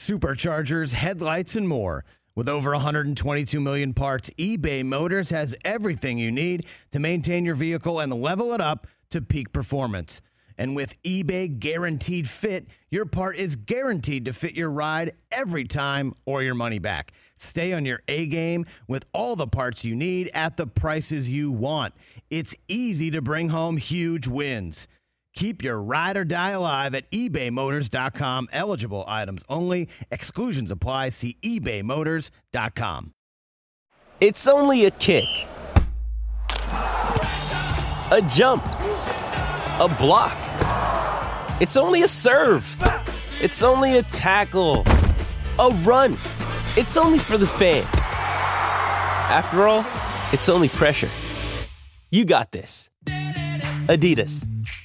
superchargers, headlights, and more. With over 122 million parts, eBay Motors has everything you need to maintain your vehicle and level it up to peak performance. And with eBay Guaranteed Fit, your part is guaranteed to fit your ride every time or your money back. Stay on your A-game with all the parts you need at the prices you want. It's easy to bring home huge wins. Keep your ride or die alive at ebaymotors.com. Eligible items only. Exclusions apply. See ebaymotors.com. It's only a kick, a jump, a block. It's only a serve. It's only a tackle, a run. It's only for the fans. After all, it's only pressure. You got this. Adidas.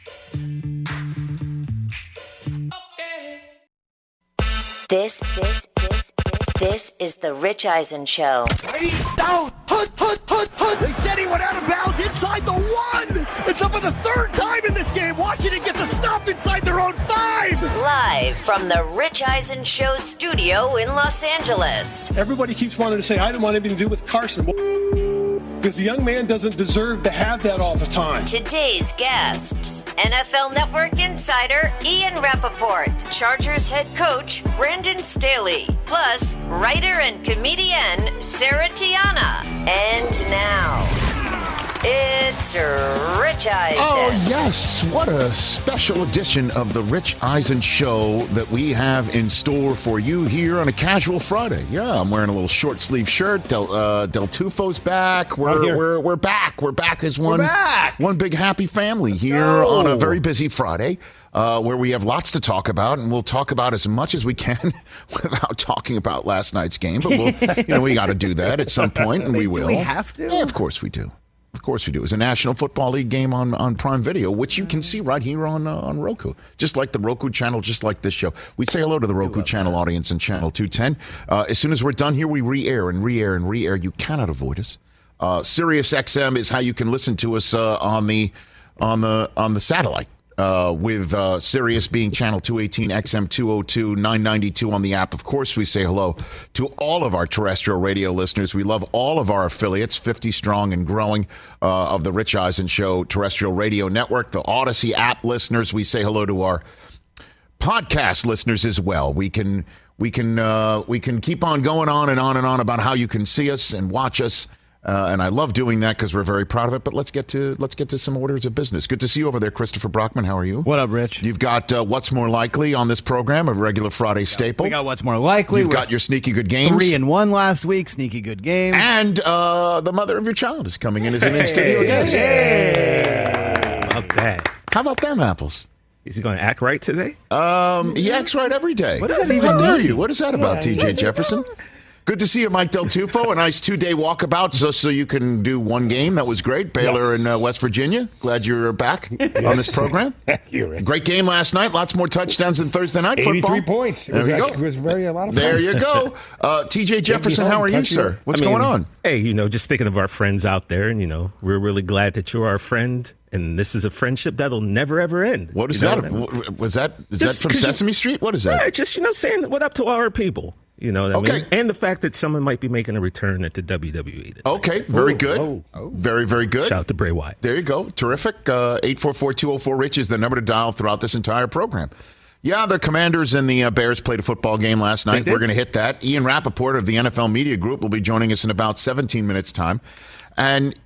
This is the Rich Eisen Show. He's down. They said he went out of bounds inside the 1. It's up for the 3rd time in this game. Washington gets a stop inside their own 5. Live from the Rich Eisen Show studio in Los Angeles. Everybody keeps wanting to say, I didn't want anything to do with Carson. Because the young man doesn't deserve to have that all the time. Today's guests, NFL Network insider Ian Rappaport, Chargers head coach Brandon Staley, plus writer and comedian Sarah Tiana. And now, it's Rich Eisen. Oh, yes. What a special edition of the Rich Eisen Show that we have in store for you here on a casual Friday. Yeah, I'm wearing a little short sleeve shirt. Del Tufo's back. We're back. We're back as one big happy family here on a very busy Friday. Where we have lots to talk about, and we'll talk about as much as we can without talking about last night's game. But we got to do that at some point, and we will. Do we have to? Yeah, of course we do. Of course we do. It's a National Football League game on Prime Video, which you can see right here on Roku. Just like the Roku channel, just like this show. We say hello to the Roku channel audience in Channel 210. As soon as we're done here, we re-air and re-air and re-air. You cannot avoid us. Sirius XM is how you can listen to us on the satellite. With Sirius being channel 218, XM 202, 992 on the app. Of course, we say hello to all of our terrestrial radio listeners. We love all of our affiliates, 50 strong and growing, of the Rich Eisen Show terrestrial radio network. The Odyssey app listeners, we say hello to our podcast listeners as well. We can keep on going on and on and on about how you can see us and watch us. And I love doing that because we're very proud of it. But let's get to some orders of business. Good to see you over there, Christopher Brockman. How are you? What up, Rich? You've got What's More Likely on this program, a regular Friday staple. We got What's More Likely. You've got your Sneaky Good Games. 3-1 last week. Sneaky Good Game. And the mother of your child is coming in as an in-studio guest. How about that? How about them apples? Is he going to act right today? He acts right every day. What does that even How dare mean? you? What is that about, T.J. Jefferson? Good to see you, Mike Del Tufo. A nice 2-day walkabout so you can do one game. That was great. Baylor and West Virginia. Glad you're back on this program. Thank you, Rick. Great game last night. Lots more touchdowns than Thursday night football. 83 points. There you go. It was a lot of fun. There you go. T.J. Jefferson, how are you, sir? What's going on? Hey, just thinking of our friends out there, and, we're really glad that you're our friend. And this is a friendship that'll never, ever end. What is that? Is that from Sesame Street? What is that? Yeah, just, saying what up to all our people. You know what I mean? And the fact that someone might be making a return at the WWE today. Okay, very good. Very, very good. Shout out to Bray Wyatt. There you go. Terrific. 844-204-RICH is the number to dial throughout this entire program. Yeah, the Commanders and the Bears played a football game last night. We're going to hit that. Ian Rappaport of the NFL Media Group will be joining us in about 17 minutes' time. And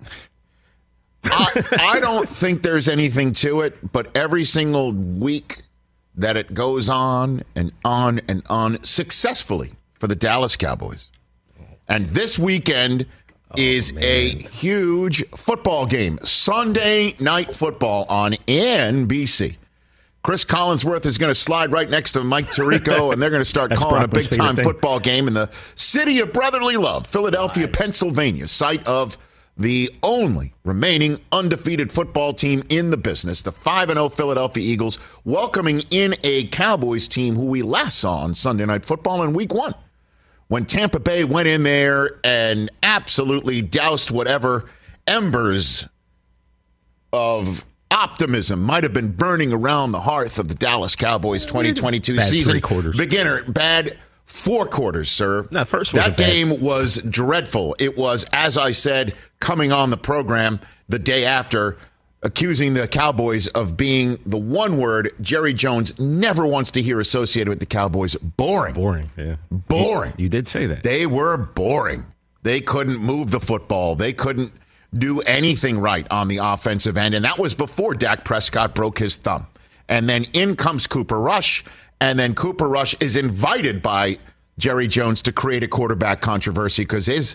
I don't think there's anything to it, but every single week that it goes on and on and on successfully for the Dallas Cowboys. And this weekend is a huge football game. Sunday Night Football on NBC. Chris Collinsworth is going to slide right next to Mike Tirico, and they're going to start calling a big-time football game in the city of brotherly love, Philadelphia, Pennsylvania, site of the only remaining undefeated football team in the business, the 5-0 Philadelphia Eagles, welcoming in a Cowboys team who we last saw on Sunday Night Football in Week 1, when Tampa Bay went in there and absolutely doused whatever embers of optimism might have been burning around the hearth of the Dallas Cowboys 2022 season. 3 quarters. Beginner, bad 4 quarters, sir. No, first that wasn't bad. game was dreadful. It was, as I said, coming on the program the day after, accusing the Cowboys of being the one word Jerry Jones never wants to hear associated with the Cowboys. Boring. Boring, yeah. Boring. You did say that. They were boring. They couldn't move the football. They couldn't do anything right on the offensive end. And that was before Dak Prescott broke his thumb. And then in comes Cooper Rush. And then Cooper Rush is invited by Jerry Jones to create a quarterback controversy because his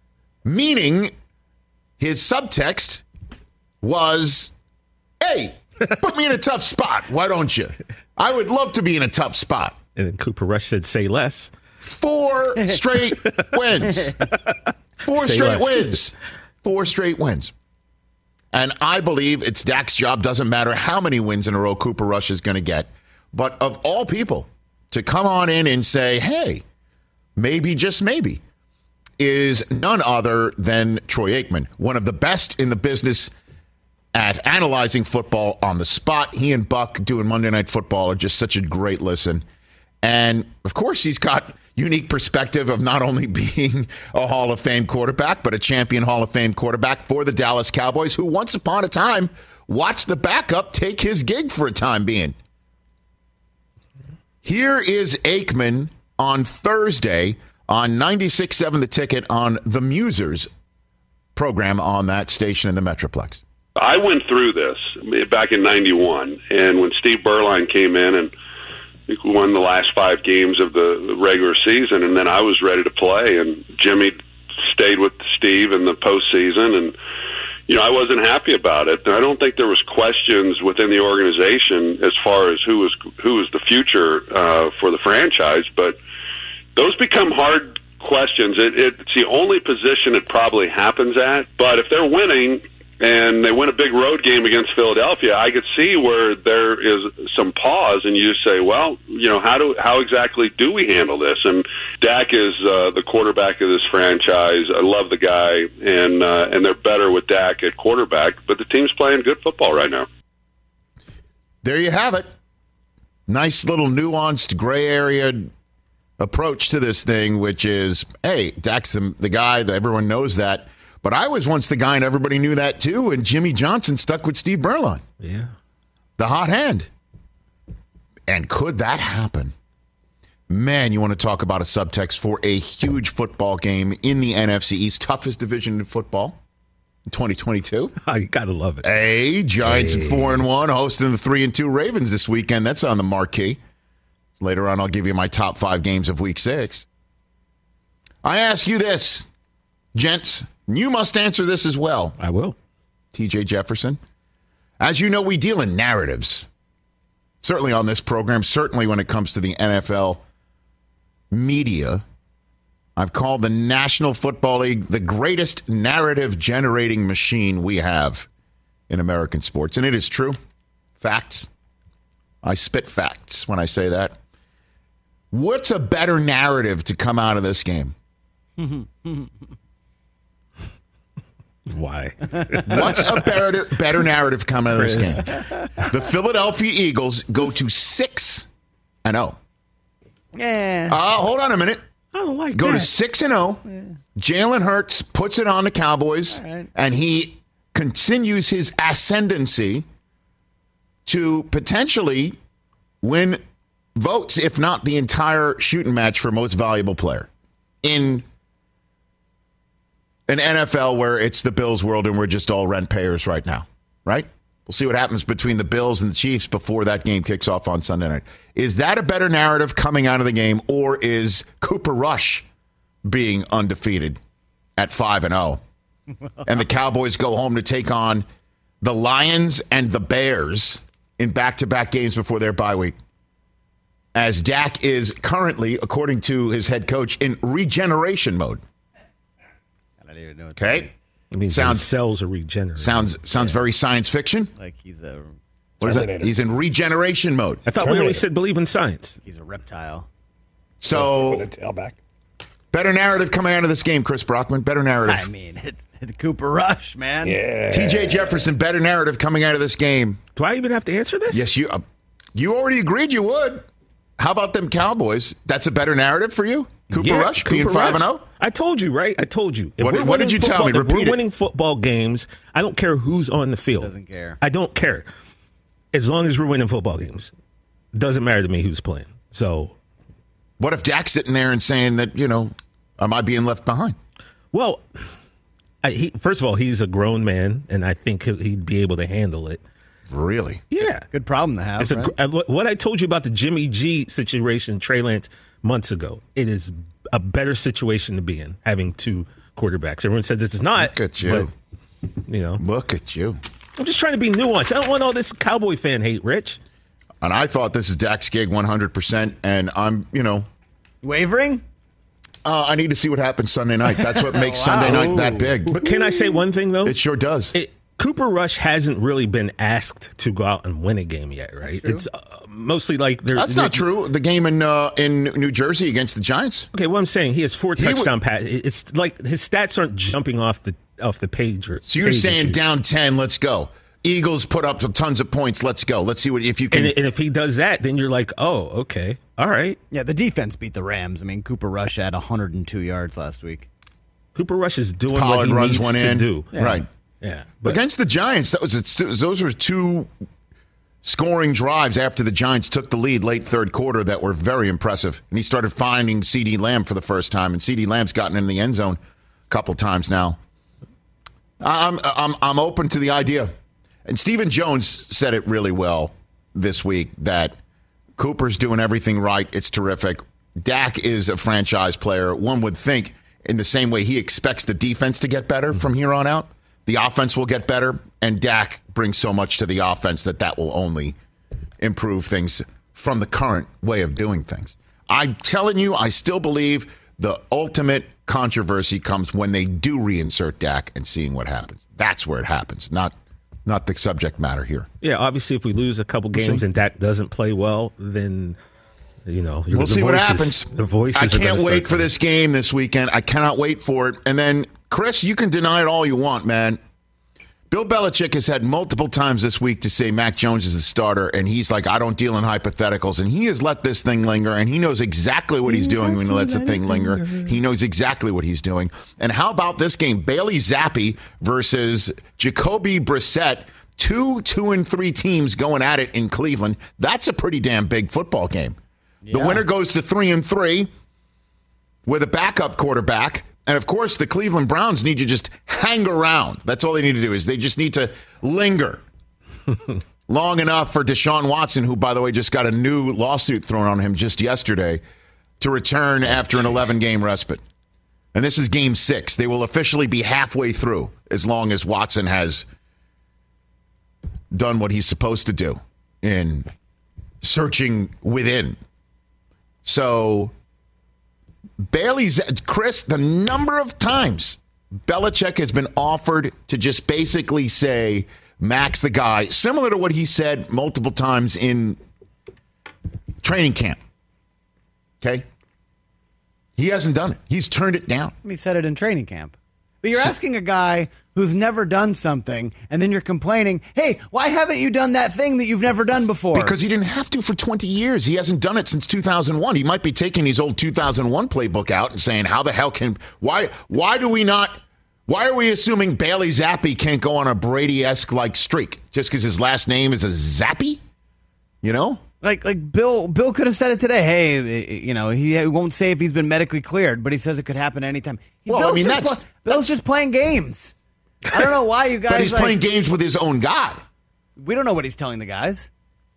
subtext was, hey, put me in a tough spot. Why don't you? I would love to be in a tough spot. And then Cooper Rush said, say less. 4 straight wins. 4 Say straight less. wins. 4 straight wins. And I believe it's Dak's job. Doesn't matter how many wins in a row Cooper Rush is going to get. But of all people, to come on in and say, hey, maybe, just maybe, is none other than Troy Aikman, one of the best in the business at analyzing football on the spot. He and Buck doing Monday Night Football are just such a great listen. And, of course, he's got unique perspective of not only being a Hall of Fame quarterback, but a champion Hall of Fame quarterback for the Dallas Cowboys, who once upon a time watched the backup take his gig for a time being. Here is Aikman on Thursday on 96.7 The Ticket on the Musers program on that station in the Metroplex. I went through this back in 91, and when Steve Berline came in and won the last 5 games of the regular season, and then I was ready to play, and Jimmy stayed with Steve in the postseason, and I wasn't happy about it. And I don't think there was questions within the organization as far as who was the future for the franchise, but those become hard questions. It's the only position it probably happens at, but if they're winning and they win a big road game against Philadelphia, I could see where there is some pause, and you say, well, how exactly do we handle this? And Dak is the quarterback of this franchise. I love the guy, and they're better with Dak at quarterback, but the team's playing good football right now. There you have it. Nice little nuanced gray area approach to this thing, which is, hey, Dak's the guy, that everyone knows that. But I was once the guy, and everybody knew that too, and Jimmy Johnson stuck with Steve Berline. Yeah. The hot hand. And could that happen? Man, you want to talk about a subtext for a huge football game in the NFC East, toughest division in football in 2022. Oh, you got to love it. Hey, Giants at 4-1, hosting the 3-2 Ravens this weekend. That's on the marquee. Later on, I'll give you my top 5 games of Week 6. I ask you this, gents. You must answer this as well. I will. TJ Jefferson. As you know, we deal in narratives. Certainly on this program, certainly when it comes to the NFL media. I've called the National Football League the greatest narrative-generating machine we have in American sports. And it is true. Facts. I spit facts when I say that. What's a better narrative to come out of this game? Why? What's a better narrative coming out of this game? The Philadelphia Eagles go to 6-0. Yeah. Hold on a minute. I don't like Go that. to 6-0. Yeah. Jalen Hurts puts it on the Cowboys, and he continues his ascendancy to potentially win votes, if not the entire shooting match for most valuable player in an NFL where it's the Bills world and we're just all rent payers right now, right? We'll see what happens between the Bills and the Chiefs before that game kicks off on Sunday night. Is that a better narrative coming out of the game, or is Cooper Rush being undefeated at 5-0 and the Cowboys go home to take on the Lions and the Bears in back-to-back games before their bye week? As Dak is currently, according to his head coach, in regeneration mode. I don't even know what Okay. that means. It means cells are regenerating. Sounds very science fiction. Like he's a What is that? He's in regeneration mode. I thought we always said believe in science. he's a reptile. So Put a tail back. Better narrative coming out of this game, Chris Brockman. Better narrative. I mean, it's Cooper Rush, man. Yeah. TJ Jefferson, better narrative coming out of this game. Do I even have to answer this? Yes, you already agreed you would. How about them Cowboys? That's a better narrative for you? Cooper Rush being 5-0? I told you, right? I told you. What did you tell me? If we're winning football games, I don't care who's on the field. Doesn't care. I don't care. As long as we're winning football games. Doesn't matter to me who's playing. So, what if Dak's sitting there and saying that, am I being left behind? Well, first of all, he's a grown man, and I think he'd be able to handle it. Really? Yeah. Good problem to have, right? What I told you about the Jimmy G situation, Trey Lance, months ago, it is a better situation to be in, having two quarterbacks. Everyone says it's not. Look at you. But, Look at you. I'm just trying to be nuanced. I don't want all this Cowboy fan hate, Rich. And I thought this is Dak's gig 100%, and I'm, Wavering? I need to see what happens Sunday night. That's what makes Sunday night that big. But can I say one thing, though? It sure does. Cooper Rush hasn't really been asked to go out and win a game yet, right? It's mostly like that's not true. The game in New Jersey against the Giants. Okay, what I'm saying, he has 4 touchdown passes. It's like his stats aren't jumping off the page. So you're saying down 10, let's go. Eagles put up tons of points. Let's go. Let's see if you can. And if he does that, then you're like, oh, okay, all right. Yeah, the defense beat the Rams. I mean, Cooper Rush had 102 yards last week. Cooper Rush is doing Pollard what he runs needs one to in. do. Yeah. Right. Yeah. Against the Giants, those were 2 scoring drives after the Giants took the lead late third quarter that were very impressive. And he started finding CeeDee Lamb for the first time, and CeeDee Lamb's gotten in the end zone a couple times now. I'm open to the idea. And Stephen Jones said it really well this week that Cooper's doing everything right. It's terrific. Dak is a franchise player. One would think in the same way he expects the defense to get better from here on out, the offense will get better. And Dak brings so much to the offense that will only improve things from the current way of doing things. I'm telling you, I still believe the ultimate controversy comes when they do reinsert Dak and seeing what happens. That's where it happens, not the subject matter here. Yeah, obviously, if we lose a couple games and Dak doesn't play well, then, we'll see what happens. The voices I can't wait for this game this weekend. I cannot wait for it. And then, Chris, you can deny it all you want, man. Bill Belichick has had multiple times this week to say Mac Jones is the starter, and he's like, I don't deal in hypotheticals. And he has let this thing linger, and he knows exactly what he's doing when he lets the thing linger. He knows exactly what he's doing. And how about this game? Bailey Zappi versus Jacoby Brissett, 2-2-3 teams going at it in Cleveland. That's a pretty damn big football game. Yeah. The winner goes to 3-3 with a backup quarterback. And, of course, the Cleveland Browns need to just hang around. That's all they need to do is they just need to linger long enough for Deshaun Watson, who, by the way, just got a new lawsuit thrown on him just yesterday, to return after an 11-game respite. And this is game 6. They will officially be halfway through as long as Watson has done what he's supposed to do in searching within. So Chris, the number of times Belichick has been offered to just basically say, Mac's the guy, similar to what he said multiple times in training camp. Okay? He hasn't done it. He's turned it down. He said it in training camp. But you're asking a guy who's never done something, and then you're complaining, hey, why haven't you done that thing that you've never done before? Because he didn't have to for 20 years. He hasn't done it since 2001. He might be taking his old 2001 playbook out and saying, how the hell why are we assuming Bailey Zappi can't go on a Brady-esque like streak just because his last name is a Zappi? You know? Like Bill could have said it today. Hey, he won't say if he's been medically cleared, but he says it could happen anytime. Bill's just playing games. I don't know why you guys. But he's playing games with his own guy. We don't know what he's telling the guys.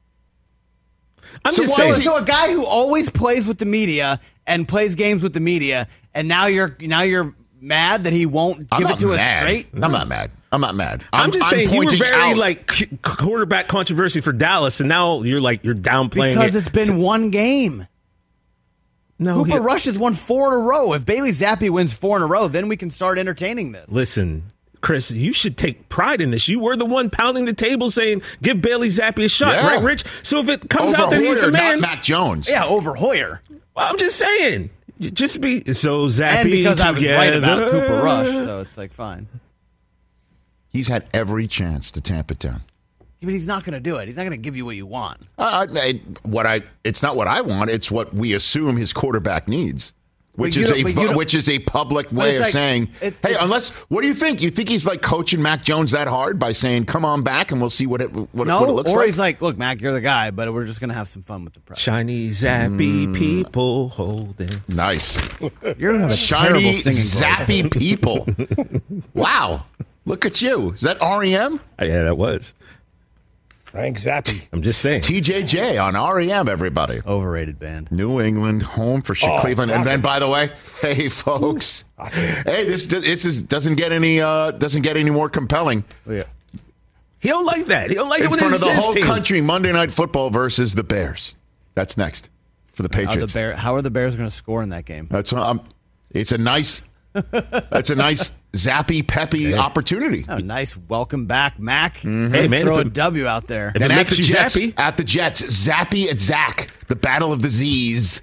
So a guy who always plays with the media and plays games with the media, and now you're mad that he won't give it to us straight. I'm not mad. I'm just saying you were very quarterback controversy for Dallas, and now you're downplaying because it's been one game. No, Cooper Rush has won 4 in a row. If Bailey Zappi wins 4 in a row, then we can start entertaining this. Listen, Chris, you should take pride in this. You were the one pounding the table saying, give Bailey Zappi a shot, right, Rich? So if it comes out that he's the man. Not Mac Jones. Yeah, over Hoyer. Well, I'm just saying. Just be so zappy And because I was right about together. Cooper Rush, so it's like fine. He's had every chance to tamp it down. But he's not going to do it. He's not going to give you what you want. It's not what I want. It's what we assume his quarterback needs, which is a public way of saying, "Hey, unless what do you think? You think he's like coaching Mac Jones that hard by saying, "Come on back, and we'll see what it looks like." Or he's like, "Look, Mac, you're the guy, but we're just going to have some fun with the press." Shiny, zappy people holding. Nice. You're going to have a shiny, terrible singing zappy people. Wow. Look at you. Is that REM? Yeah, that was. Frank Zappi. I'm just saying. TJJ on REM, everybody. Overrated band. New England, home for Cleveland. And then, by the way, hey, folks. Hey, this doesn't get any more compelling. Yeah. He don't like that. He don't like it in when front it's of the his whole team. country. Monday Night Football versus the Bears. That's next for the Patriots. How are the Bears going to score in that game? That's what it's a nice. That's a nice zappy, peppy opportunity. Oh, nice welcome back, Mac. Mm-hmm. Hey, Let's man, throw if a it- W out there. If it And makes you zappy. At the Jets, Zappy at Zach, the battle of the Z's.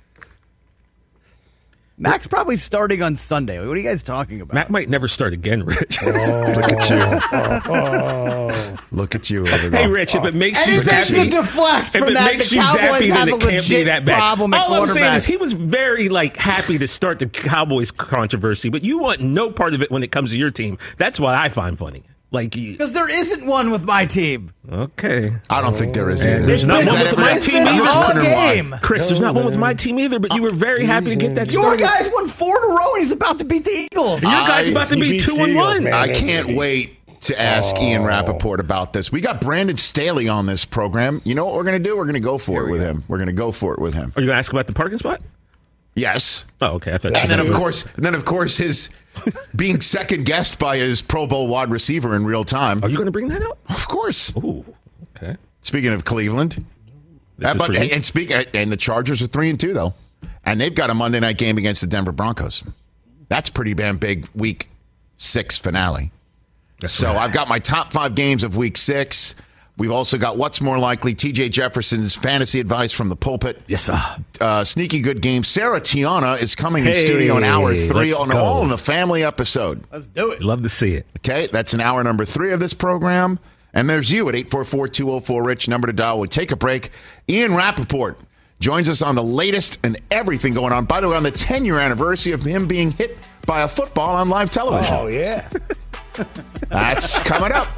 Mac's probably starting on Sunday. What are you guys talking about? Mac might never start again, Rich. Look at you. Look at you over there. Hey, Rich, if it makes And you he's zappy, to deflect if from it that, makes the you Cowboys zappy, have then a it can't be legit that bad. problem at All I'm saying quarterback. is he was very happy to start the Cowboys controversy, but you want no part of it when it comes to your team. That's what I find funny. Because there isn't one with my team. Okay. I don't think there is either. There's not one with my team been either. all game. Chris, there's not one with my team either, but you were very happy to get that Your started. guys won 4 in a row, and he's about to beat the Eagles. Your guy's about to He be beats 2-1. Eagles, man. I can't wait to ask Ian Rappaport about this. We got Brandon Staley on this program. You know what we're going to do? We're going to go for it with him. We're going to go for it with him. Are you going to ask about the parking spot? Yes. Oh, okay. I thought And you then, were- of course, his being second guessed by his Pro Bowl wide receiver in real time. Are you going to bring that up? Of course. Ooh, okay. Speaking of Cleveland, This is but for you? and the Chargers are 3-2 though, and they've got a Monday night game against the Denver Broncos. That's pretty damn big. Week 6 finale. So right. I've got my top 5 games of Week 6. We've also got what's more likely, T.J. Jefferson's fantasy advice from the pulpit. Yes, sir. Sneaky good game. Sarah Tiana is coming in Hey, studio in hour 3 let's on go. All in the Family episode. Let's do it. Love to see it. Okay, that's an hour number 3 of this program. And there's you at 844-204-RICH, number to dial. We'll take a break. Ian Rappaport joins us on the latest and everything going on. By the way, on the 10-year anniversary of him being hit by a football on live television. Oh, yeah. That's coming up.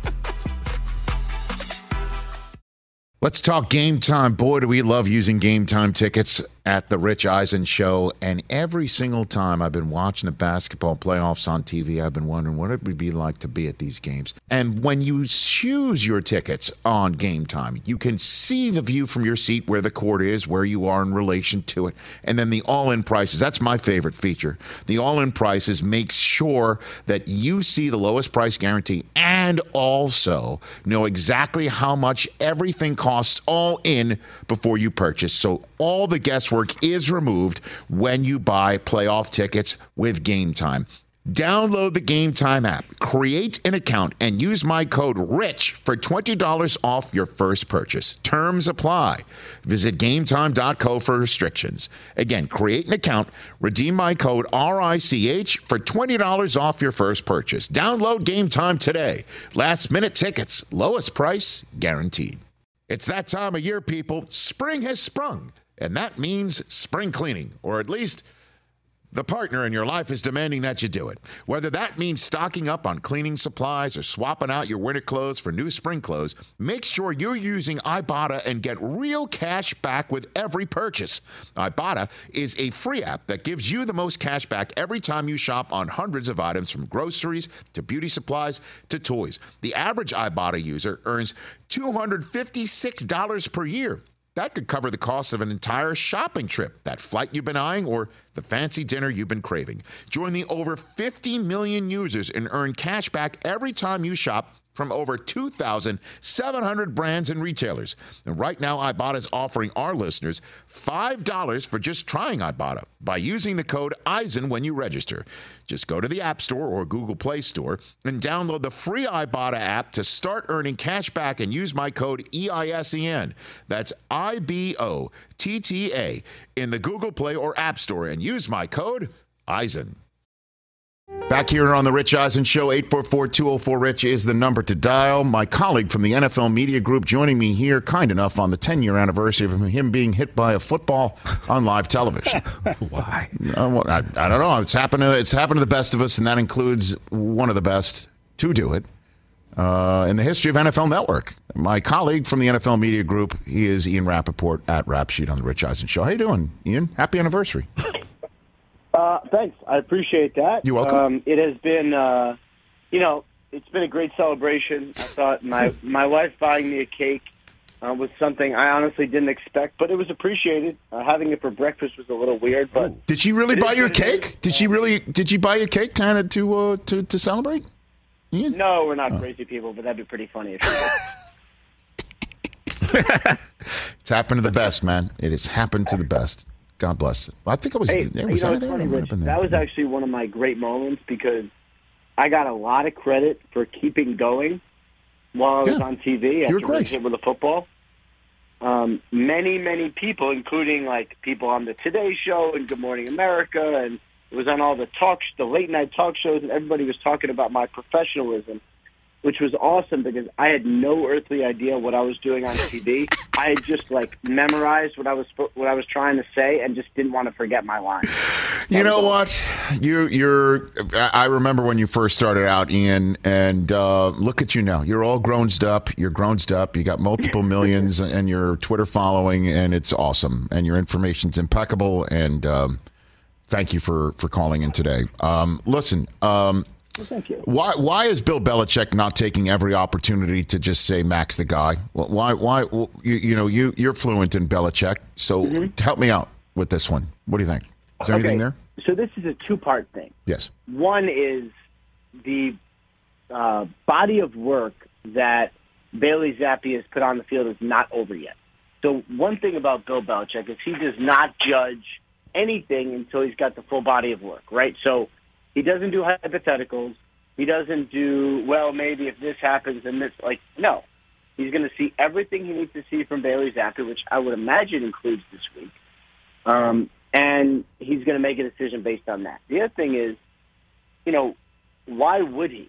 Let's talk Game Time. Boy, do we love using Game Time tickets at the Rich Eisen Show. And every single time I've been watching the basketball playoffs on TV, I've been wondering what it would be like to be at these games. And when you choose your tickets on Game Time, you can see the view from your seat where the court is, where you are in relation to it. And then the all-in prices. That's my favorite feature. The all-in prices makes sure that you see the lowest price guarantee and also know exactly how much everything costs all in before you purchase. So all the guesswork is removed when you buy playoff tickets with Game Time. Download the Game Time app, create an account, and use my code RICH for $20 off your first purchase. Terms apply. Visit GameTime.co for restrictions. Again, create an account, redeem my code RICH for $20 off your first purchase. Download Game Time today. Last minute tickets, lowest price guaranteed. It's that time of year, people. Spring has sprung, and that means spring cleaning, or at least the partner in your life is demanding that you do it. Whether that means stocking up on cleaning supplies or swapping out your winter clothes for new spring clothes, make sure you're using Ibotta and get real cash back with every purchase. Ibotta is a free app that gives you the most cash back every time you shop on hundreds of items, from groceries to beauty supplies to toys. The average Ibotta user earns $256 per year. That could cover the cost of an entire shopping trip, that flight you've been eyeing, or the fancy dinner you've been craving. Join the over 50 million users and earn cash back every time you shop from over 2,700 brands and retailers. And right now, Ibotta is offering our listeners $5 for just trying Ibotta by using the code EISEN when you register. Just go to the App Store or Google Play Store and download the free Ibotta app to start earning cash back and use my code EISEN. That's IBOTTA in the Google Play or App Store and use my code EISEN. Back here on the Rich Eisen Show, 844-204-RICH is the number to dial. My colleague from the NFL Media Group joining me here, kind enough, on the 10-year anniversary of him being hit by a football on live television. Why? I don't know. It's happened to the best of us, and that includes one of the best to do it in the history of NFL Network. My colleague from the NFL Media Group, he is Ian Rappaport at Rap Sheet on the Rich Eisen Show. How you doing, Ian? Happy anniversary. Thanks. I appreciate that. You're welcome. It has been, it's been a great celebration. I thought my wife buying me a cake was something I honestly didn't expect, but it was appreciated. Having it for breakfast was a little weird, but did she really buy you a cake? Did she buy you a cake kind of to celebrate? Ian? No, we're not crazy people, but that'd be pretty funny if she did. It's happened to the best, man. It has happened to the best. God bless it. I think I was there. Was I there? Funny, Rich, that was actually one of my great moments because I got a lot of credit for keeping going while I was on TV after being hit with a football. Many people, including like people on the Today Show and Good Morning America, and it was on all the late night talk shows, and everybody was talking about my professionalism, which was awesome because I had no earthly idea what I was doing on TV. I had just memorized what I was trying to say and just didn't want to forget my line. You know what? I remember when you first started out, Ian, and look at you now. You're all grown up. You're grown up. You got multiple millions and your Twitter following, and it's awesome. And your information's impeccable. And thank you for calling in today. Listen. Well, thank you. Why is Bill Belichick not taking every opportunity to just say Mac's the guy? Why? You're fluent in Belichick, so help me out with this one. What do you think? Is there anything there? So this is a two-part thing. Yes. One is the body of work that Bailey Zappi has put on the field is not over yet. So one thing about Bill Belichick is he does not judge anything until he's got the full body of work, right? So he doesn't do hypotheticals. He doesn't do, well, maybe if this happens and this, no. He's going to see everything he needs to see from Bailey Zappi, which I would imagine includes this week. And he's going to make a decision based on that. The other thing is, why would he?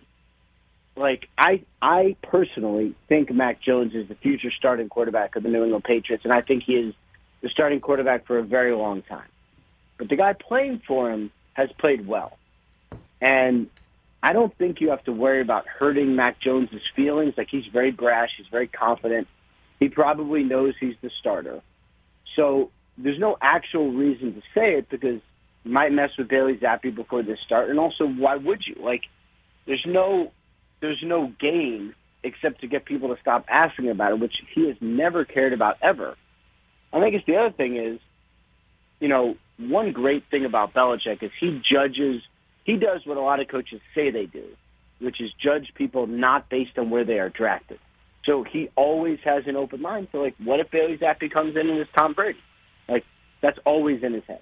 I personally think Mac Jones is the future starting quarterback of the New England Patriots, and I think he is the starting quarterback for a very long time. But the guy playing for him has played well. And I don't think you have to worry about hurting Mac Jones' feelings. He's very brash. He's very confident. He probably knows he's the starter. So there's no actual reason to say it because you might mess with Bailey Zappi before this start. And also, why would you? There's no gain except to get people to stop asking about it, which he has never cared about ever. I think the other thing is, one great thing about Belichick is he does what a lot of coaches say they do, which is judge people not based on where they are drafted. So he always has an open mind. So, what if Bailey Zappi comes in and is Tom Brady? That's always in his head.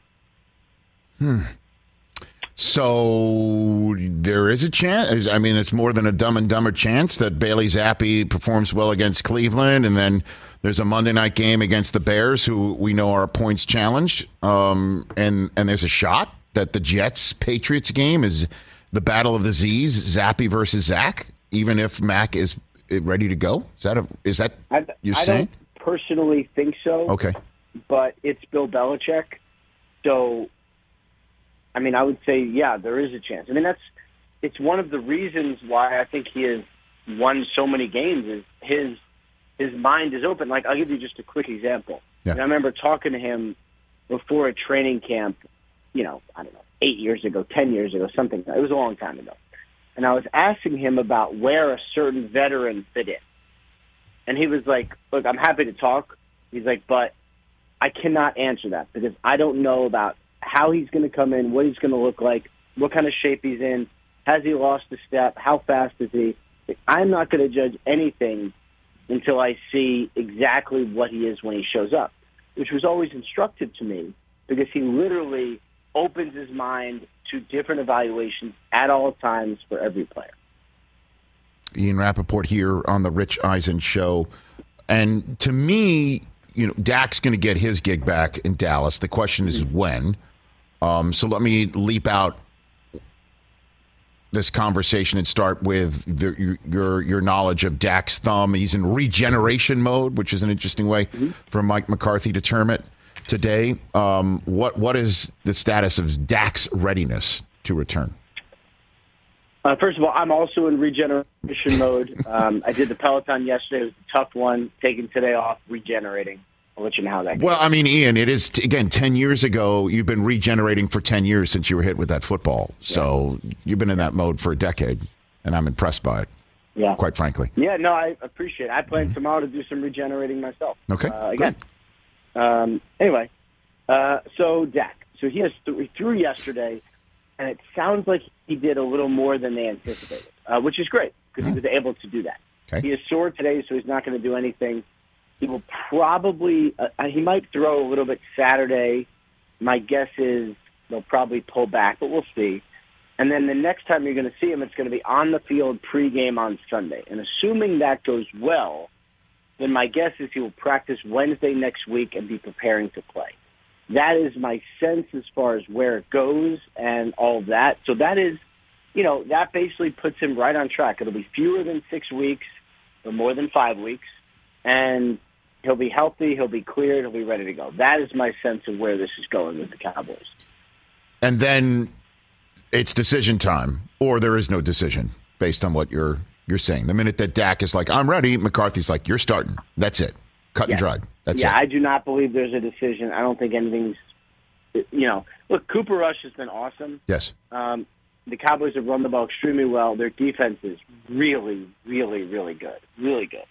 So there is a chance. I mean, it's more than a Dumb and Dumber chance that Bailey Zappi performs well against Cleveland, and then there's a Monday night game against the Bears, who we know are points challenged, and there's a shot that the Jets-Patriots game is the battle of the Z's, Zappi versus Zach, even if Mac is ready to go? Is that you're saying? I don't personally think so. Okay. But it's Bill Belichick. So, I would say, yeah, there is a chance. It's one of the reasons why I think he has won so many games is his mind is open. I'll give you just a quick example. Yeah. And I remember talking to him before a training camp, I don't know, 8 years ago, 10 years ago, something. It was a long time ago. And I was asking him about where a certain veteran fit in. And he was like, look, I'm happy to talk. He's like, but I cannot answer that because I don't know about how he's going to come in, what he's going to look like, what kind of shape he's in, has he lost a step, how fast is he? I'm not going to judge anything until I see exactly what he is when he shows up, which was always instructive to me because he literally opens his mind to different evaluations at all times for every player. Ian Rappaport here on the Rich Eisen Show. And to me, Dak's going to get his gig back in Dallas. The question is when. So let me leap out this conversation and start with your knowledge of Dak's thumb. He's in regeneration mode, which is an interesting way for Mike McCarthy to term it today. What is the status of Dak's readiness to return? First of all, I'm also in regeneration mode. I did the Peloton yesterday. It was a tough one. Taking today off, regenerating. I'll let you know how that goes. Well, I mean, Ian, it is, again, 10 years ago. You've been regenerating for 10 years since you were hit with that football. So you've been in that mode for a decade, and I'm impressed by it, quite frankly. Yeah, no, I appreciate it. I plan tomorrow to do some regenerating myself. Okay. Again. Anyway, so Dak. So he threw yesterday, and it sounds like he did a little more than they anticipated, which is great because he was able to do that. Okay. He is sore today, so he's not going to do anything. He will probably he might throw a little bit Saturday. My guess is they'll probably pull back, but we'll see. And then the next time you're going to see him, it's going to be on the field pregame on Sunday. And assuming that goes well, then my guess is he will practice Wednesday next week and be preparing to play. That is my sense as far as where it goes and all of that. So that is, that basically puts him right on track. It'll be fewer than 6 weeks or more than 5 weeks. And he'll be healthy, he'll be cleared, he'll be ready to go. That is my sense of where this is going with the Cowboys. And then it's decision time, or there is no decision based on what you're saying. The minute that Dak is like, I'm ready, McCarthy's like, you're starting. That's it. Cut and dried. That's it. I do not believe there's a decision. I don't think anything's, look, Cooper Rush has been awesome. Yes. The Cowboys have run the ball extremely well. Their defense is really, really, really good. Really good.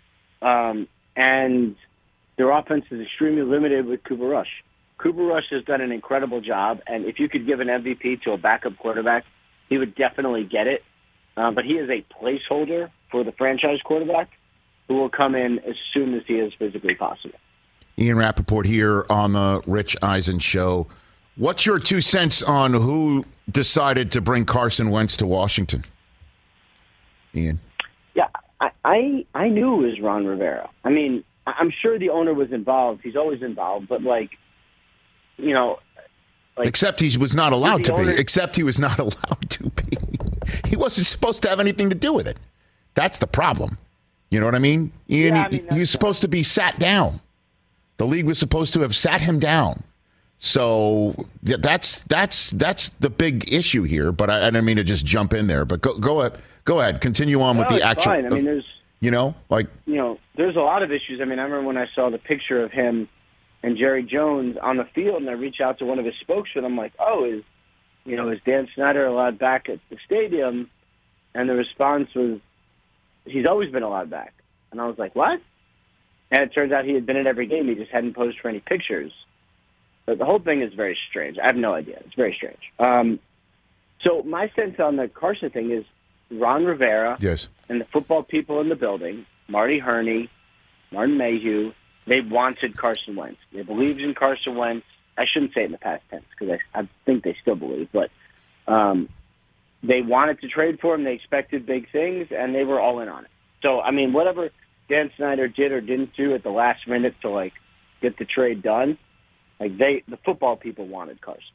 And their offense is extremely limited with Cooper Rush. Cooper Rush has done an incredible job, and if you could give an MVP to a backup quarterback, he would definitely get it. But he is a placeholder for the franchise quarterback who will come in as soon as he is physically possible. Ian Rappaport here on the Rich Eisen Show. What's your 2 cents on who decided to bring Carson Wentz to Washington? Ian? Yeah, I knew it was Ron Rivera. I mean, I'm sure the owner was involved. He's always involved, but except he was not allowed to be. Except he was not allowed to be. He wasn't supposed to have anything to do with it. That's the problem. You know what I mean? Ian, he was supposed to be sat down. The league was supposed to have sat him down. So that's the big issue here. But I didn't mean to just jump in there. But go ahead. Continue on with the actual. Fine. I mean, there's there's a lot of issues. I mean, I remember when I saw the picture of him and Jerry Jones on the field, and I reached out to one of his spokesmen. I'm like, is Dan Snyder allowed back at the stadium? And the response was, he's always been allowed back. And I was like, what? And it turns out he had been at every game. He just hadn't posed for any pictures. But the whole thing is very strange. I have no idea. It's very strange. So my sense on the Carson thing is Ron Rivera and the football people in the building, Marty Herney, Martin Mayhew, they wanted Carson Wentz. They believed in Carson Wentz. I shouldn't say it in the past tense because I think they still believe, but they wanted to trade for him. They expected big things, and they were all in on it. So, I mean, whatever Dan Snyder did or didn't do at the last minute to, get the trade done, the football people wanted Carson.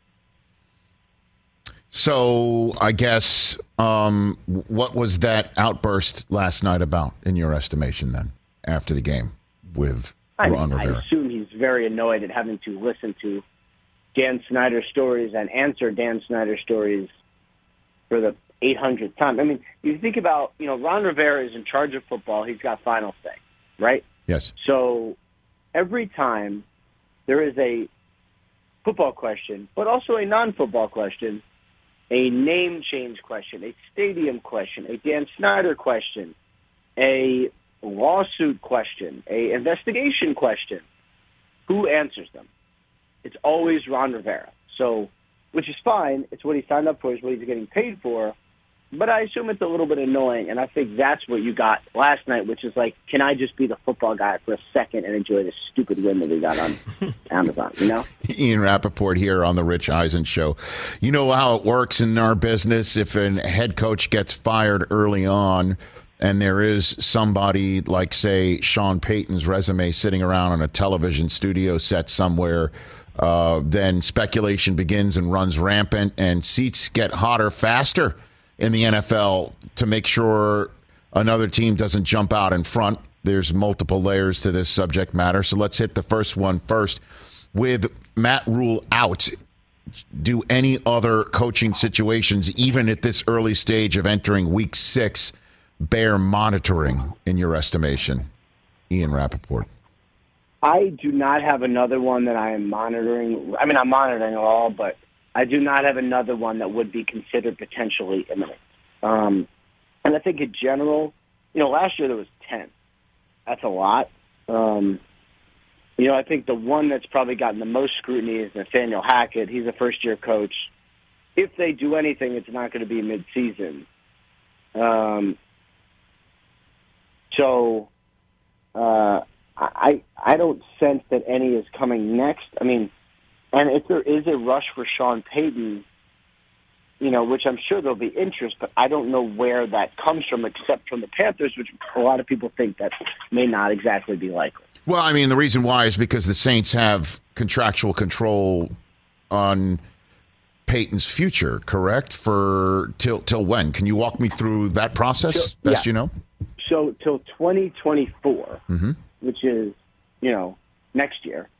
So, I guess, what was that outburst last night about, in your estimation, then, after the game with Ron Rivera? I assume he's very annoyed at having to listen to Dan Snyder stories and answer Dan Snyder stories for the 800th time. I mean, you think about, Ron Rivera is in charge of football. He's got final say, right? Yes. So every time there is a football question, but also a non-football question, a name change question, a stadium question, a Dan Snyder question, a lawsuit question, a investigation question, who answers them? It's always Ron Rivera. So, which is fine. It's what he signed up for. It's what he's getting paid for. but I assume it's a little bit annoying, and I think that's what you got last night, which is like, can I just be the football guy for a second and enjoy this stupid win that we got on Amazon, you know? Ian Rappaport here on the Rich Eisen Show. You know how it works in our business. If a head coach gets fired early on and there is somebody like, say, Sean Payton's resume sitting around on a television studio set somewhere, then speculation begins and runs rampant, and seats get hotter faster in the NFL to make sure another team doesn't jump out in front. There's multiple layers to this subject matter. So let's hit the first one first. With Matt Rule out, do any other coaching situations, even at this early stage of entering week 6, bear monitoring in your estimation? Ian Rappaport. I do not have another one that I am monitoring. I mean, I'm monitoring it all, but I do not have another one that would be considered potentially imminent. And I think in general, last year there was 10. That's a lot. I think the one that's probably gotten the most scrutiny is Nathaniel Hackett. He's a first-year coach. If they do anything, it's not going to be mid-season. I don't sense that any is coming next. I mean, and if there is a rush for Sean Payton, which I'm sure there'll be interest, but I don't know where that comes from except from the Panthers, which a lot of people think that may not exactly be likely. Well, I mean, the reason why is because the Saints have contractual control on Payton's future, correct? For till when? Can you walk me through that process, best you know? So till 2024, which is, next year.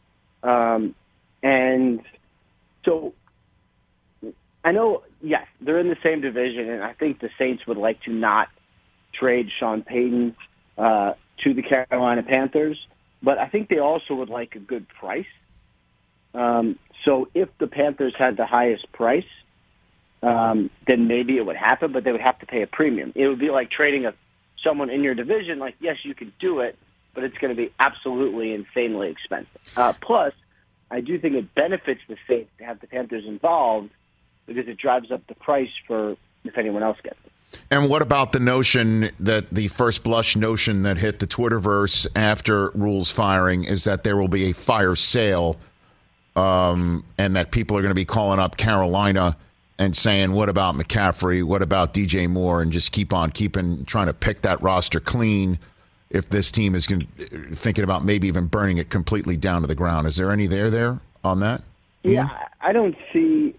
And so I know, yes, they're in the same division, and I think the Saints would like to not trade Sean Payton to the Carolina Panthers, but I think they also would like a good price. So if the Panthers had the highest price, then maybe it would happen, but they would have to pay a premium. It would be like trading someone in your division. Like, yes, you could do it, but it's going to be absolutely insanely expensive. Plus, I do think it benefits the Saints to have the Panthers involved because it drives up the price for if anyone else gets it. And what about the notion that the first blush notion that hit the Twitterverse after Rule's firing is that there will be a fire sale and that people are going to be calling up Carolina and saying, what about McCaffrey? What about DJ Moore? And just keep on trying to pick that roster clean if this team is thinking about maybe even burning it completely down to the ground. Is there any there on that? Yeah, I don't see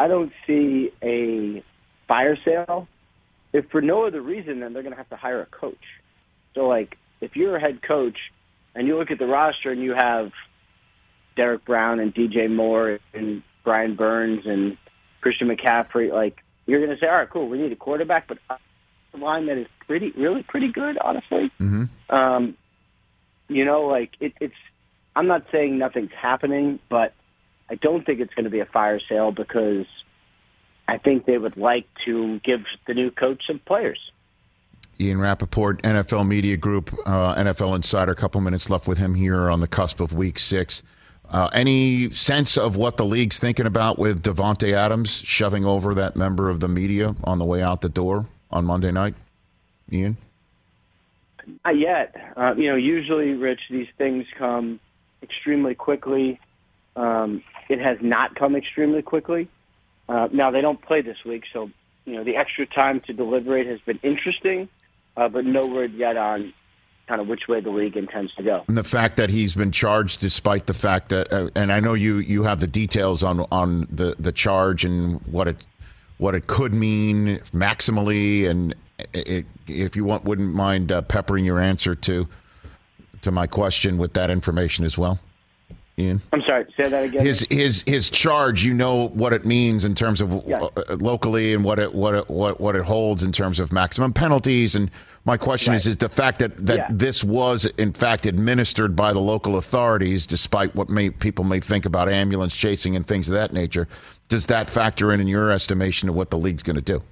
a fire sale. If for no other reason, then they're going to have to hire a coach. So, like, if you're a head coach and you look at the roster and you have Derek Brown and DJ Moore and Brian Burns and Christian McCaffrey, like, you're going to say, all right, cool, we need a quarterback, but a line that is really pretty good, honestly. It's I'm not saying nothing's happening, but I don't think it's going to be a fire sale because I think they would like to give the new coach some players. Ian Rappaport, NFL Media Group, NFL Insider. A couple minutes left with him here on the cusp of Week 6. Any sense of what the league's thinking about with Davante Adams shoving over that member of the media on the way out the door on Monday night? Ian? Not yet. Usually, Rich, these things come extremely quickly. It has not come extremely quickly. Now, they don't play this week, so the extra time to deliberate has been interesting, but no word yet on kind of which way the league intends to go. And the fact that he's been charged despite the fact that, and I know you have the details on the charge and what it could mean maximally, and if you wouldn't mind peppering your answer to my question with that information as well. Ian? I'm sorry, say that again. His charge, what it means in terms of locally and what it holds in terms of maximum penalties. And my question is the fact that this was in fact administered by the local authorities, despite what people may think about ambulance chasing and things of that nature. Does that factor in your estimation of what the league's going to do?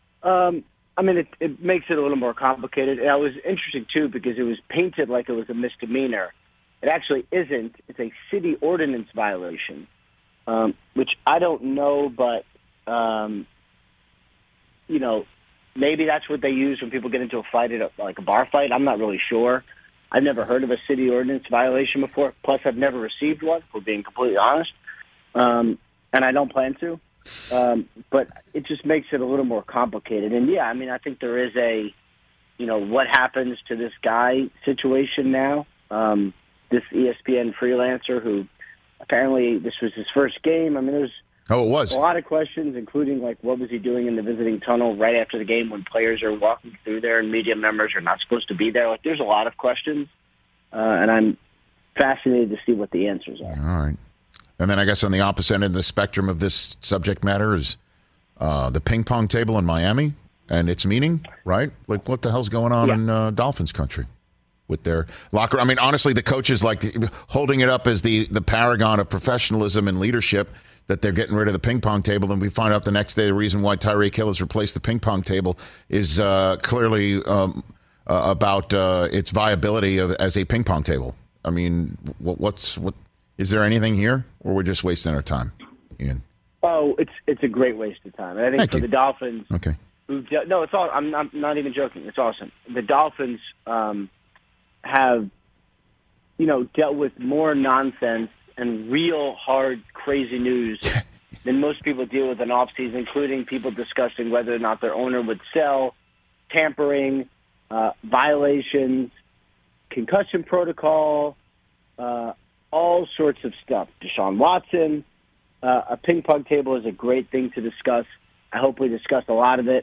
It makes it a little more complicated. And it was interesting too because it was painted like it was a misdemeanor. It actually isn't. It's a city ordinance violation, which I don't know, but, maybe that's what they use when people get into a fight at a bar fight. I'm not really sure. I've never heard of a city ordinance violation before. Plus, I've never received one, for being completely honest, and I don't plan to. But it just makes it a little more complicated. And, yeah, I mean, I think there is a, what happens to this guy situation now. This ESPN freelancer who apparently this was his first game. I mean, it was a lot of questions, including, what was he doing in the visiting tunnel right after the game when players are walking through there and media members are not supposed to be there? There's a lot of questions, and I'm fascinated to see what the answers are. All right. And then I guess on the opposite end of the spectrum of this subject matter is the ping pong table in Miami and its meaning, right? What the hell's going on in Dolphins country with their locker? I mean, honestly, the coaches holding it up as the paragon of professionalism and leadership, that they're getting rid of the ping pong table. And we find out the next day the reason why Tyreek Hill has replaced the ping pong table is clearly about its viability as a ping pong table. I mean, what is there anything here, or we're just wasting our time, Ian? Oh, it's a great waste of time. And I think the Dolphins. Okay. No, it's all. I'm not even joking. It's awesome. The Dolphins have, dealt with more nonsense and real hard, crazy news than most people deal with in offseason, including people discussing whether or not their owner would sell, tampering, violations, concussion protocol, all sorts of stuff. Deshaun Watson, a ping pong table is a great thing to discuss. I hope we discuss a lot of it.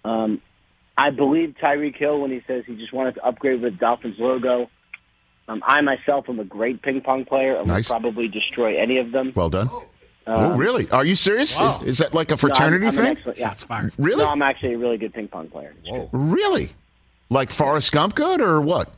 I believe Tyreek Hill when he says he just wanted to upgrade with the Dolphins logo. I myself am a great ping pong player and would probably destroy any of them. Well done. Oh, really? Are you serious? Wow. Is that like a fraternity thing? That's fire. Really? No, I'm actually a really good ping pong player. Really? Like Forrest Gump good or what?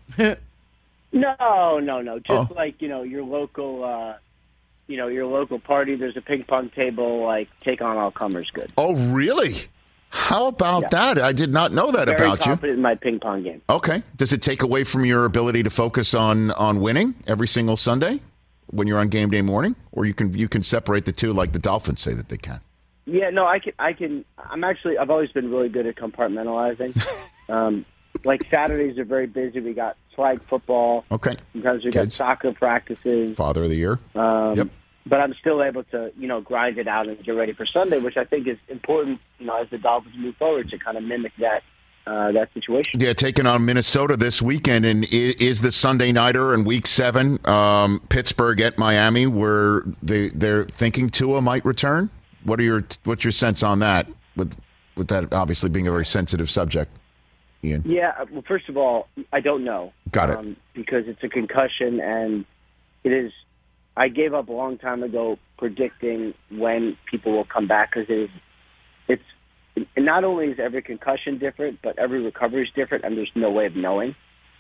No. Just like, your local, your local party, there's a ping pong table, take on all comers good. Oh, really? How about that? I did not know that Very about you. Very confident in my ping pong game. Okay. Does it take away from your ability to focus on winning every single Sunday when you're on game day morning? Or you can separate the two like the Dolphins say that they can? Yeah, no, I can. I've always been really good at compartmentalizing. Saturdays are very busy. We got flag football. Okay. Sometimes we got soccer practices. Father of the year. Yep. But I'm still able to, grind it out and get ready for Sunday, which I think is important, as the Dolphins move forward to kind of mimic that situation. Yeah, taking on Minnesota this weekend, and is the Sunday nighter in Week 7, Pittsburgh at Miami, where they're thinking Tua might return. What's your sense on that? With that obviously being a very sensitive subject, Ian. Yeah. Well, first of all, I don't know. Got it. Because it's a concussion, and it is. I gave up a long time ago predicting when people will come back because it's not only is every concussion different, but every recovery is different, and there's no way of knowing.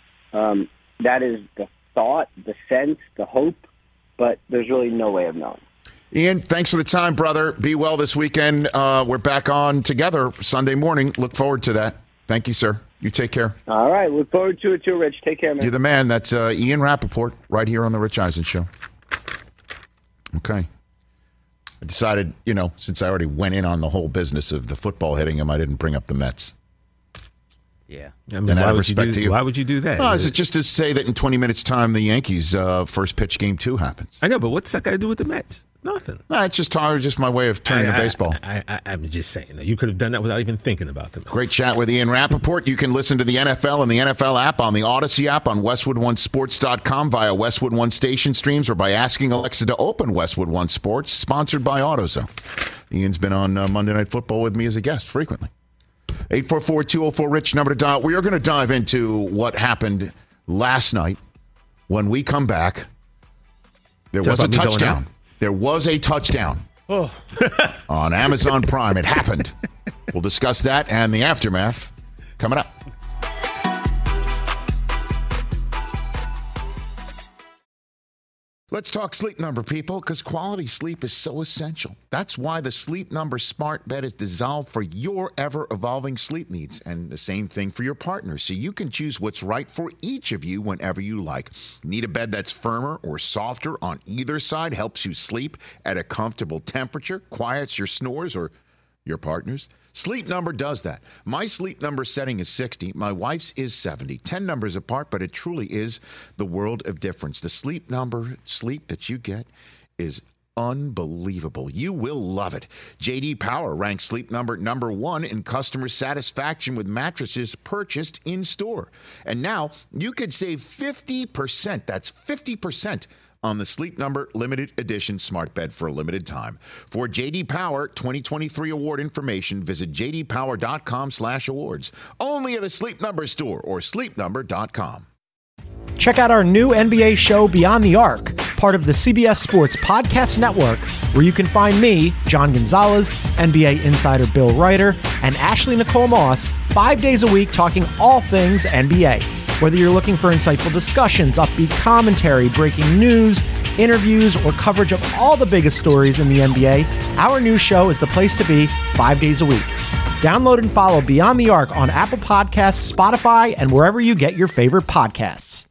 That is the thought, the sense, the hope, but there's really no way of knowing. Ian, thanks for the time, brother. Be well this weekend. We're back on together Sunday morning. Look forward to that. Thank you, sir. You take care. All right. Look forward to it too, Rich. Take care, man. You're the man. That's Ian Rappaport right here on The Rich Eisen Show. Okay. I decided, since I already went in on the whole business of the football hitting him, I didn't bring up the Mets. Yeah. I mean, why would you do that? Well, is it just to say that in 20 minutes' time, the Yankees' first pitch game 2 happens? I know, but what's that got to do with the Mets? Nothing. No, it's just my way of turning the baseball. I'm just saying that you could have done that without even thinking about them. Great chat with Ian Rappaport. You can listen to the NFL and the NFL app on the Odyssey app on WestwoodOneSports.com via Westwood One station streams or by asking Alexa to open Westwood One Sports, sponsored by AutoZone. Ian's been on Monday Night Football with me as a guest frequently. 844-204-RICH, number to dial. We are going to dive into what happened last night. When we come back, there was a touchdown. There was a touchdown on Amazon Prime. It happened. We'll discuss that and the aftermath coming up. Let's talk Sleep Number, people, because quality sleep is so essential. That's why the Sleep Number smart bed is designed for your ever-evolving sleep needs, and the same thing for your partner, so you can choose what's right for each of you whenever you like. Need a bed that's firmer or softer on either side, helps you sleep at a comfortable temperature, quiets your snores, or your partners. Sleep Number does that. My Sleep Number setting is 60. My wife's is 70. 10 numbers apart, but it truly is the world of difference. The Sleep Number sleep that you get is unbelievable. You will love it. J.D. Power ranks Sleep Number number 1 in customer satisfaction with mattresses purchased in store. And now you could save 50%. That's 50% on the Sleep Number limited edition smart bed for a limited time. For J.D. Power 2023 award information, visit jdpower.com/awards. Only at a Sleep Number store or sleepnumber.com. Check out our new NBA show, Beyond the Arc, part of the CBS Sports Podcast Network, where you can find me, John Gonzalez, NBA insider Bill Ryder, and Ashley Nicole Moss 5 days a week talking all things NBA. Whether you're looking for insightful discussions, upbeat commentary, breaking news, interviews, or coverage of all the biggest stories in the NBA, our new show is the place to be 5 days a week. Download and follow Beyond the Arc on Apple Podcasts, Spotify, and wherever you get your favorite podcasts.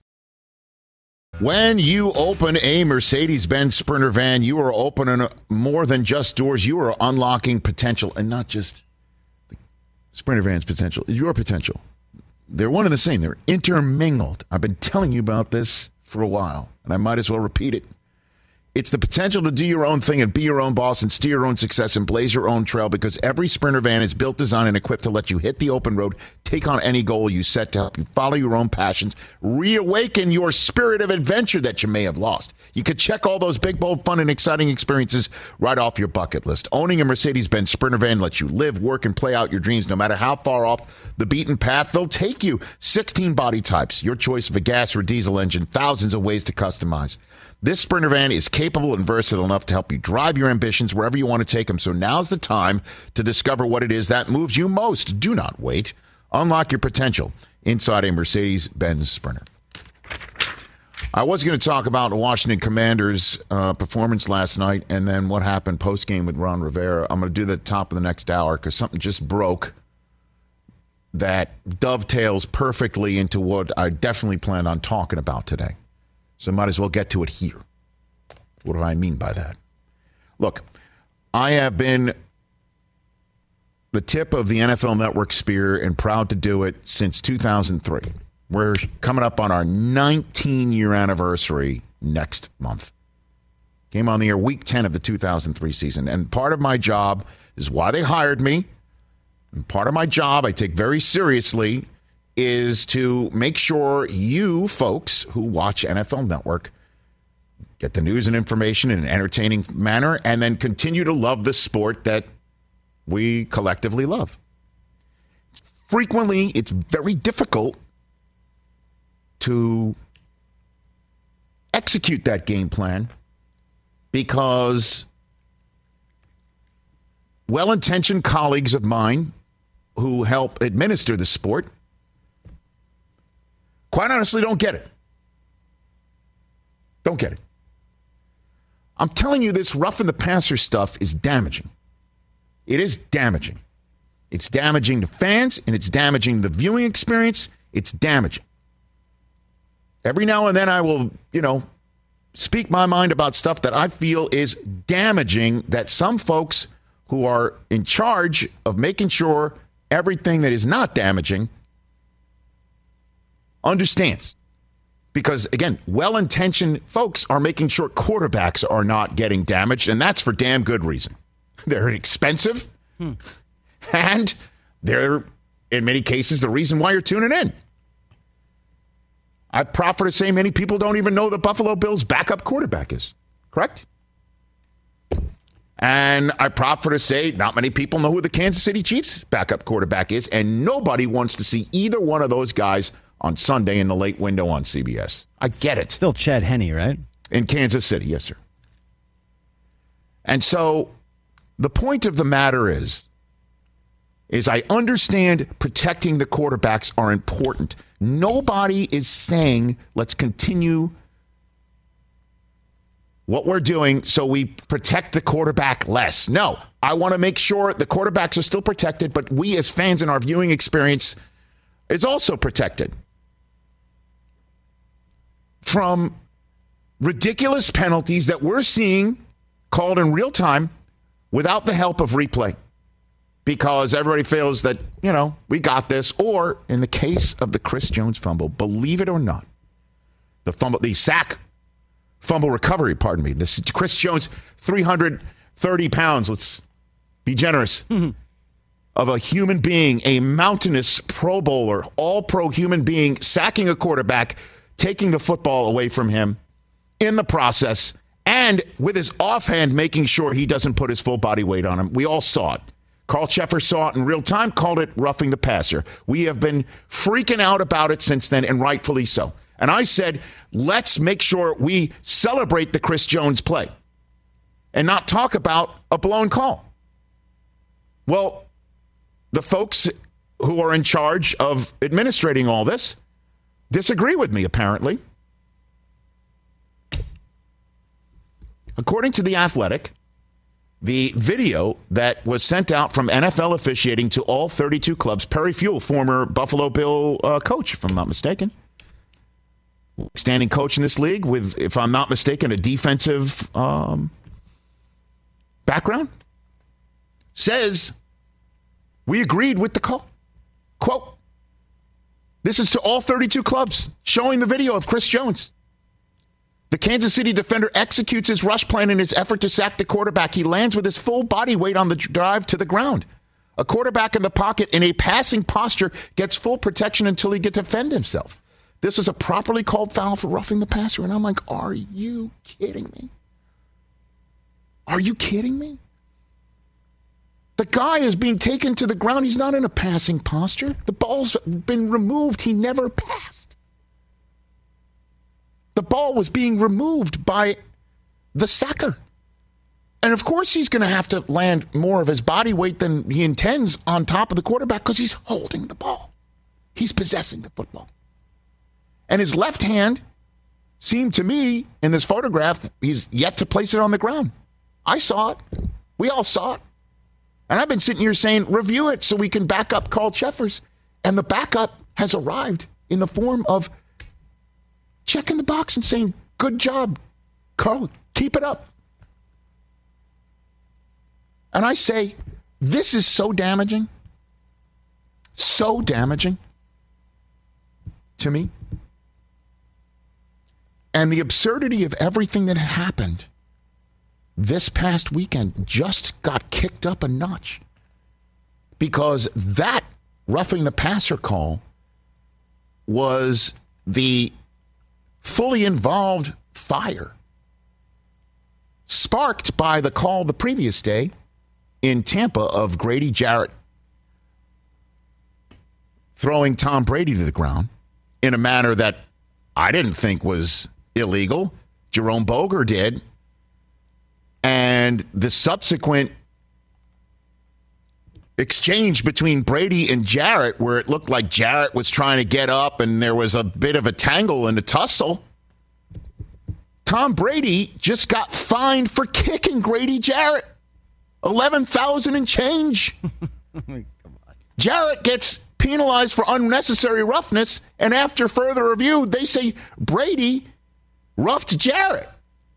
When you open a Mercedes-Benz Sprinter van, you are opening more than just doors. You are unlocking potential, and not just the Sprinter van's potential, your potential. They're one and the same. They're intermingled. I've been telling you about this for a while, and I might as well repeat it. It's the potential to do your own thing and be your own boss and steer your own success and blaze your own trail, because every Sprinter van is built, designed, and equipped to let you hit the open road, take on any goal you set to help you follow your own passions, reawaken your spirit of adventure that you may have lost. You could check all those big, bold, fun, and exciting experiences right off your bucket list. Owning a Mercedes-Benz Sprinter van lets you live, work, and play out your dreams no matter how far off the beaten path they'll take you. 16 body types, your choice of a gas or diesel engine, thousands of ways to customize. This Sprinter van is capable and versatile enough to help you drive your ambitions wherever you want to take them. So now's the time to discover what it is that moves you most. Do not wait. Unlock your potential inside a Mercedes-Benz Sprinter. I was going to talk about the Washington Commanders' performance last night and then what happened post-game with Ron Rivera. I'm going to do that at the top of the next hour because something just broke that dovetails perfectly into what I definitely plan on talking about today. So I might as well get to it here. What do I mean by that? Look, I have been the tip of the NFL Network spear and proud to do it since 2003. We're coming up on our 19-year anniversary next month. Came on the air week 10 of the 2003 season. And part of my job is why they hired me. And part of my job I take very seriously is to make sure you folks who watch NFL Network get the news and information in an entertaining manner and then continue to love the sport that we collectively love. Frequently, it's very difficult to execute that game plan because well-intentioned colleagues of mine who help administer the sport quite honestly don't get it. Don't get it. I'm telling you, this roughing the passer stuff is damaging. It is damaging. It's damaging to fans, and it's damaging the viewing experience. It's damaging. Every now and then I will, speak my mind about stuff that I feel is damaging, that some folks who are in charge of making sure everything that is not damaging understands. Because, again, well-intentioned folks are making sure quarterbacks are not getting damaged, and that's for damn good reason. They're expensive, and they're, in many cases, the reason why you're tuning in. I proffer to say many people don't even know the Buffalo Bills' backup quarterback is. Correct? And I proffer to say not many people know who the Kansas City Chiefs' backup quarterback is, and nobody wants to see either one of those guys on Sunday in the late window on CBS. I get it. Still Chad Henne, right? In Kansas City, yes, sir. And so the point of the matter is I understand protecting the quarterbacks are important. Nobody is saying let's continue what we're doing so we protect the quarterback less. No, I want to make sure the quarterbacks are still protected, but we as fans in our viewing experience is also protected from ridiculous penalties that we're seeing called in real time without the help of replay. because everybody feels that, we got this. Or in the case of the Chris Jones fumble, believe it or not, the sack fumble recovery, this Chris Jones, 330 pounds, let's be generous, of a human being, a mountainous Pro Bowler, all-pro human being, sacking a quarterback, taking the football away from him in the process, and with his offhand making sure he doesn't put his full body weight on him. We all saw it. Carl Sheffer saw it in real time, called it roughing the passer. We have been freaking out about it since then, and rightfully so. And I said, let's make sure we celebrate the Chris Jones play and not talk about a blown call. Well, the folks who are in charge of administrating all this disagree with me, apparently. According to The Athletic, the video that was sent out from NFL officiating to all 32 clubs, Perry Fewell, former Buffalo Bill coach, if I'm not mistaken, standing coach in this league with, if I'm not mistaken, a defensive background, says, we agreed with the call. Quote, this is to all 32 clubs, showing the video of Chris Jones. The Kansas City defender executes his rush plan in his effort to sack the quarterback. He lands with his full body weight on the drive to the ground. A quarterback in the pocket in a passing posture gets full protection until he can defend himself. This is a properly called foul for roughing the passer. And I'm like, are you kidding me? Are you kidding me? The guy is being taken to the ground. He's not in a passing posture. The ball's been removed. He never passed. The ball was being removed by the sacker. And of course he's going to have to land more of his body weight than he intends on top of the quarterback because he's holding the ball. He's possessing the football. And his left hand seemed to me in this photograph, he's yet to place it on the ground. I saw it. We all saw it. And I've been sitting here saying, review it so we can back up Carl Cheffers. And the backup has arrived in the form of checking the box and saying, good job, Carl, keep it up. And I say, this is so damaging to me. And the absurdity of everything that happened this past weekend just got kicked up a notch because that roughing the passer call was the fully involved fire sparked by the call the previous day in Tampa of Grady Jarrett throwing Tom Brady to the ground in a manner that I didn't think was illegal. Jerome Boger did. And the subsequent exchange between Brady and Jarrett, where it looked like Jarrett was trying to get up and there was a bit of a tangle and a tussle. Tom Brady just got fined for kicking Grady Jarrett. $11,000 and change. Jarrett gets penalized for unnecessary roughness, and after further review, they say Brady roughed Jarrett.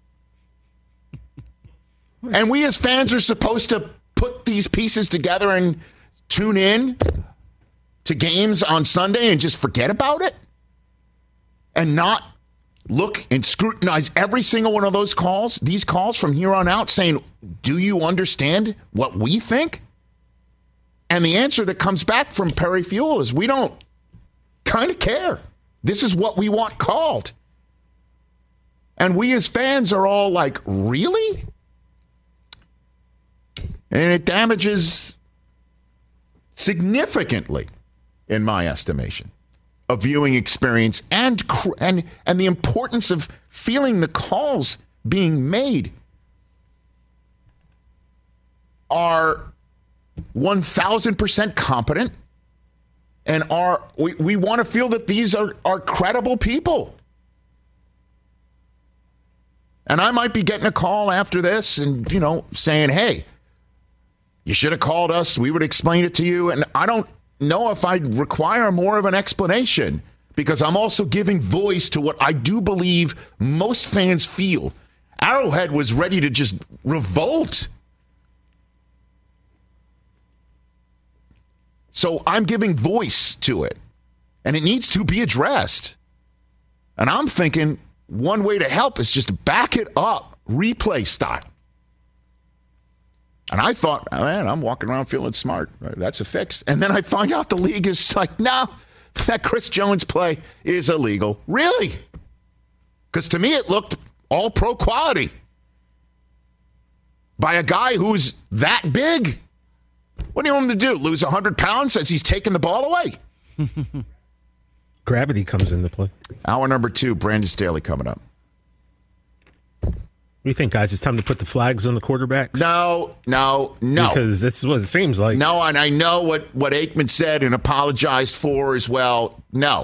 And we as fans are supposed to put these pieces together and tune in to games on Sunday and just forget about it? And not look and scrutinize every single one of those calls, these calls from here on out, saying, do you understand what we think? And the answer that comes back from Perry Fewell is, we don't kind of care. This is what we want called. And we as fans are all like, really? And it damages significantly, in my estimation, a viewing experience and the importance of feeling the calls being made are 1,000% competent, and we want to feel that these are credible people. And I might be getting a call after this and, saying, hey, you should have called us. We would explain it to you. And I don't know if I'd require more of an explanation, because I'm also giving voice to what I do believe most fans feel. Arrowhead was ready to just revolt. So I'm giving voice to it, and it needs to be addressed. And I'm thinking one way to help is just back it up, replay style. And I thought, man, I'm walking around feeling smart. That's a fix. And then I find out the league is like, no, that Chris Jones play is illegal. Really? Because to me, it looked all pro quality by a guy who's that big. What do you want him to do? Lose 100 pounds as he's taking the ball away? Gravity comes into play. Hour number 2, Brandon Staley coming up. What do you think, guys? It's time to put the flags on the quarterbacks? No. Because that's what it seems like. No, and I know what Aikman said and apologized for as well. No.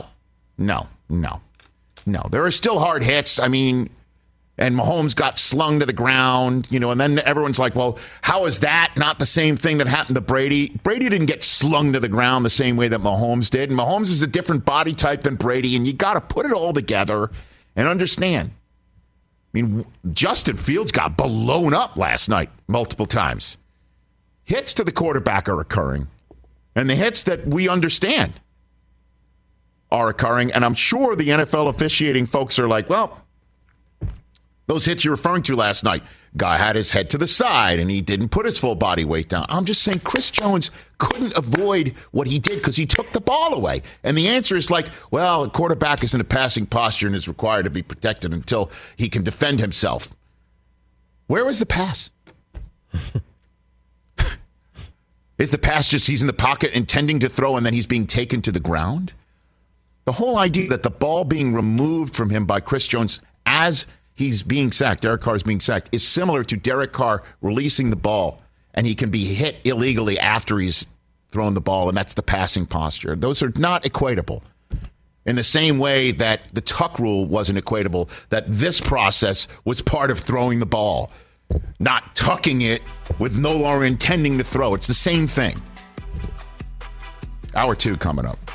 There are still hard hits. I mean, and Mahomes got slung to the ground, and then everyone's like, well, how is that not the same thing that happened to Brady? Brady didn't get slung to the ground the same way that Mahomes did. And Mahomes is a different body type than Brady, and you got to put it all together and understand. I mean, Justin Fields got blown up last night multiple times. Hits to the quarterback are occurring, and the hits that we understand are occurring. And I'm sure the NFL officiating folks are like, well, those hits you're referring to last night, guy had his head to the side and he didn't put his full body weight down. I'm just saying Chris Jones couldn't avoid what he did because he took the ball away. And the answer is like, well, a quarterback is in a passing posture and is required to be protected until he can defend himself. Where was the pass? Is the pass just he's in the pocket intending to throw and then he's being taken to the ground? The whole idea that the ball being removed from him by Chris Jones as he's being sacked, Derek Carr is being sacked, is similar to Derek Carr releasing the ball and he can be hit illegally after he's thrown the ball, and that's the passing posture. Those are not equatable. In the same way that the tuck rule wasn't equatable, that this process was part of throwing the ball, not tucking it with no longer intending to throw. It's the same thing. Hour 2 coming up.